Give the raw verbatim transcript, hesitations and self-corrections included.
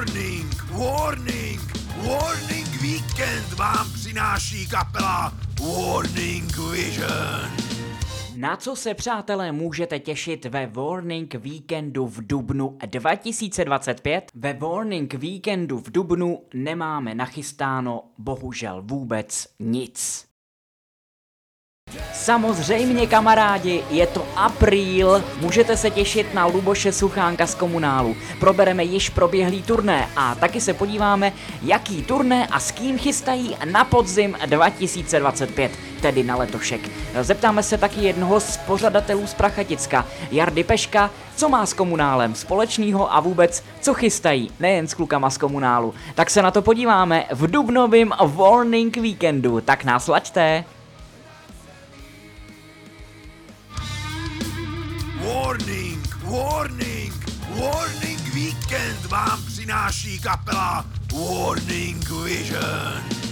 Warning, warning, warning víkend vám přináší kapela Warning Vision. Na co se, přátelé, můžete těšit ve Warning Víkendu v dubnu dva tisíce dvacet pět? Ve Warning Víkendu v dubnu nemáme nachystáno bohužel vůbec nic. Samozřejmě, kamarádi, je to apríl, můžete se těšit na Luboše Suchánka z Komunálu. Probereme již proběhlý turné a taky se podíváme, jaký turné a s kým chystají na podzim dva tisíce dvacet pět, tedy na letošek. Zeptáme se taky jednoho z pořadatelů z Prachaticka, Jardy Peška, co má s Komunálem společného a vůbec, co chystají, nejen s klukama z Komunálu. Tak se na to podíváme v dubnovém Warning Víkendu, tak nás laďte! Warning, warning, warning víkend vám přináší kapela Warning Vision.